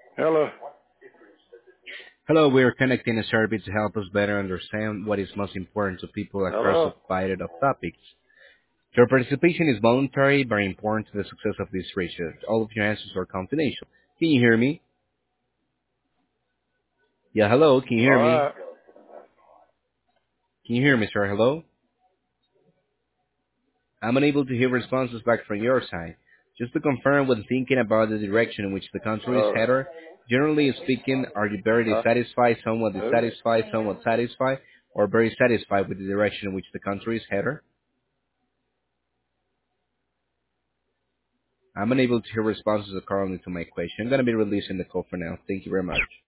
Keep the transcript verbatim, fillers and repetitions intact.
Hello. Hello, we are connecting a survey to help us better understand what is most important to people across a Hello. variety of topics. Your participation is voluntary, very important to the success of this research. All of your answers are confidential. Can you hear me? Yeah, hello, can you All hear me? right. Can you hear me, sir? Hello? I'm unable to hear responses back from your side. Just to confirm when thinking about the direction in which the country is Uh, headed, generally speaking, are you very huh? dissatisfied, somewhat Who? dissatisfied, somewhat satisfied, or very satisfied with the direction in which the country is headed? I'm unable to hear responses according to my question. I'm going to be releasing the call for now. Thank you very much.